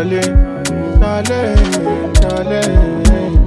darling, darling, darling.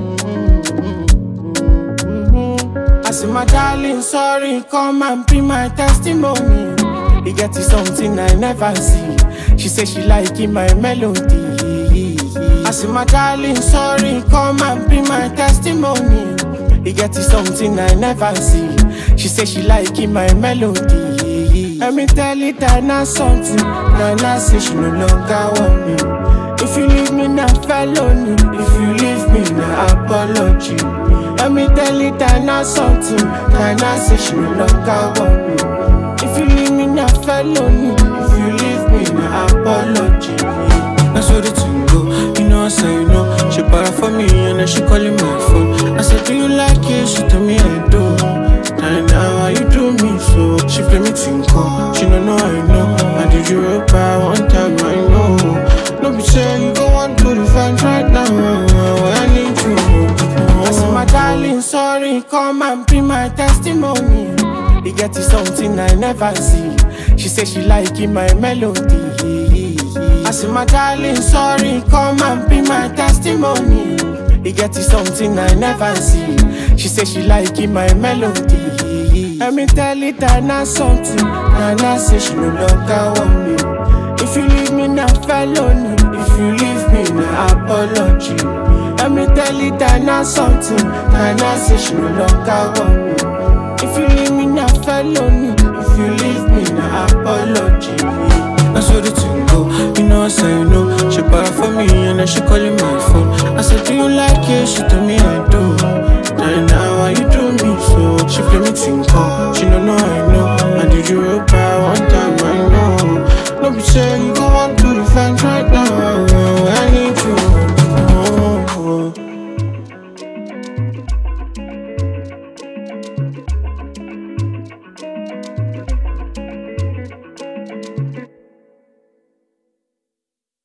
I say my darling, sorry, come and be my testimony. You get you something I never see. She say she liking my melody. I say my darling, sorry, come and be my testimony. You get you something I never see. She say she liking my melody. Let me tell it that not something. Nana say she no longer want me. If you leave me, not felony. If you leave me, na apology. Let me tell it that not something. Nana say she no longer want me. If you leave me, not felony. If you leave me, na apology. That's how the thing go. You know I say you know. She para for me and then she calling my phone. I said, do you like it? She told me I do. Now how you do me so? She play me tinko. She don't know I know. I did you up by one time I know. Don't be saying you go on to the fans right now. I need you. I say my darling, sorry, come and be my testimony. You get you something I never see. She say she liking my melody. I say my darling, sorry, come and be my testimony. You get you something I never see. She say she liking my melody. Let me tell it that not something. Nana say she no longer want me. If you leave me, not felony. If you leave me, na apology. Let me tell it that not something. Nana say she no longer want me. If you leave me, not felony. If you leave me, na apology. That's how the thing go. You know I say you know. She para for me and then she calling my phone. I said, do you like it? She told me I do. Now how you do me so? She play me tinko. She don't know I know. I did you up by one time I know. Don't be saying you